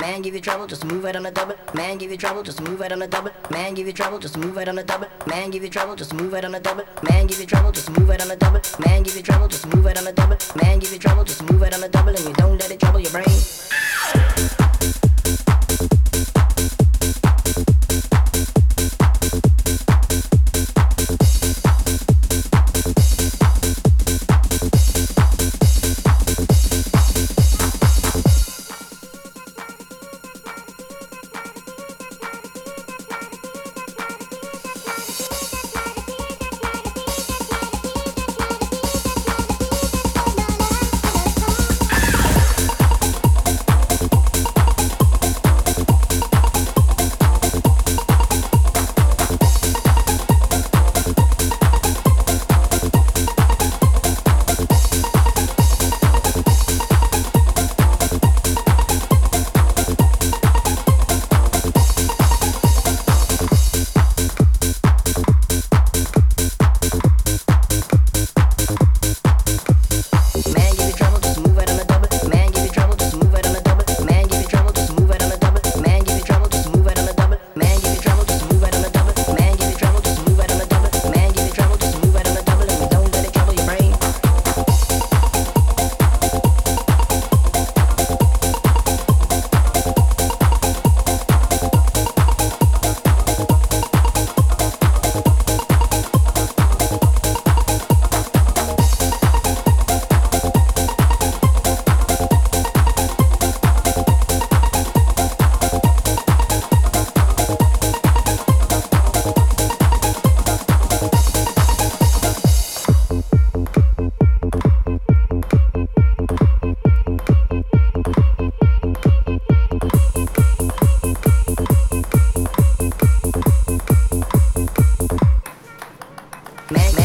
Man give you trouble, just move right on the double. Man give you trouble, just move right on the double. Man give you trouble, just move right on the double. Man give you trouble, just move right on the double. Man give you trouble, just move right on the double. Man give you trouble, just move right on the double. Man give you trouble, just move right on the double, and you don't let it trouble your brain. Man